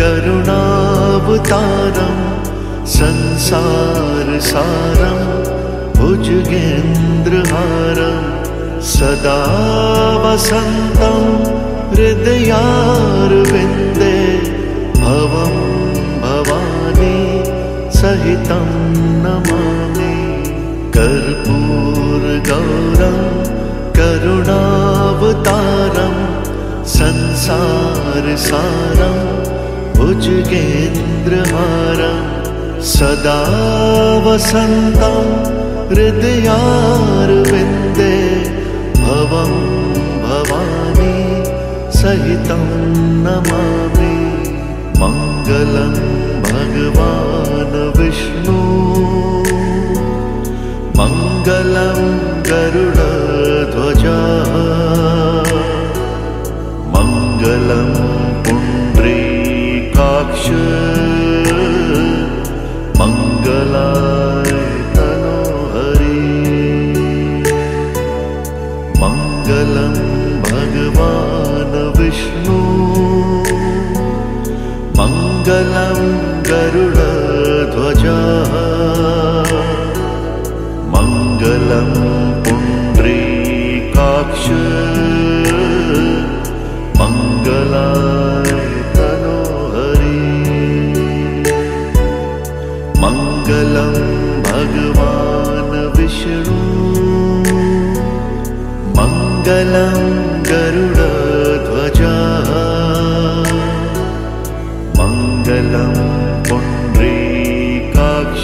करुणावतारं संसारसारं भुजगेन्द्रहारं सदा वसन्तं हृदयारविन्दे भवं भवानी सहितं नमामि। कर्पूरगौरं करुणावतारं संसारसारं भुजगेन्द्रहारं सदा वसन्तं हृदयारविन्दे भवं भवानी सहितं नमामि। मङ्गलं भगवान् विष्णु मङ्गलं गरुडध्वजा मङ्गलं पुण्डरीकाक्ष मङ्गलाय तनोहरि। मङ्गलं भगवान् विष्णु मङ्गलं गरुडध्वजा मङ्गलं पुण्डरीकाक्ष मङ्गलाय तनोहरि। मङ्गलं भगवान् विष्णु मङ्गलं गरुडध्वजा मङ्गलं पुण्डरीकाक्ष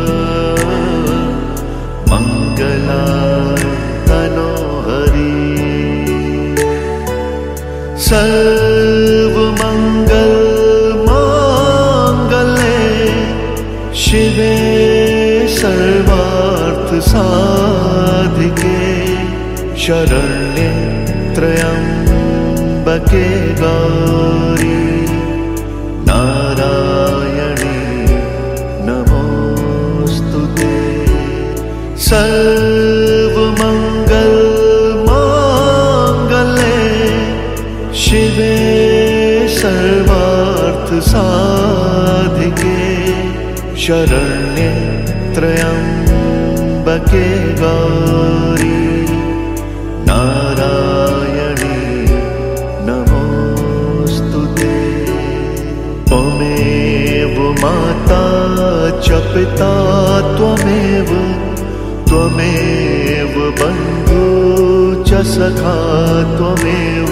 मङ्गलाय तनोहरि। सर्वमङ्गलमाङ्गल्ये शिवे सर्वार्थसाधिके शरण्ये त्र्यम्बके गौरी नारायणी नमोस्तुते। सर्वमङ्गलमाङ्गल्ये शिवे सर्वार्थसाधिके शरण्ये त्र्यम्बके गौरी नारायणी नमोस्तुते। त्वमेव माता च पिता त्वमेव त्वमेव बन्धु च सखा त्वमेव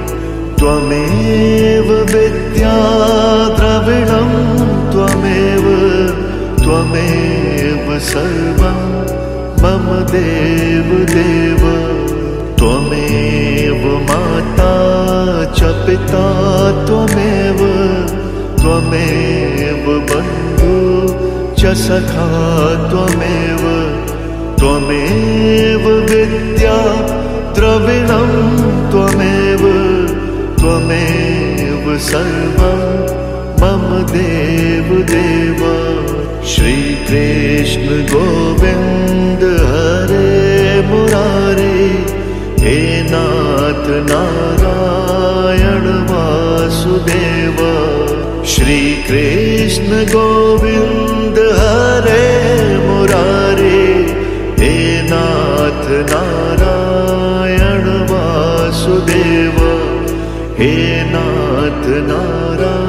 त्वमेव विद्या द्रविणं त्वमेव त्वमेव सर्वं मम देवदेव। त्वमेव माता च पिता त्वमेव त्वमेव बन्धु च सखा त्वमेव त्वमेव विद्या द्रविणं त्वमेव त्वमेव सर्वं मम देवदेव। श्रीकृष्ण गोविन्द हरे मुरारे हे नाथ नारायण वासुदेव। श्रीकृष्ण गोविन्द हरे मुरारे हे नाथ नारायण वासुदेव हे नाथ नारायण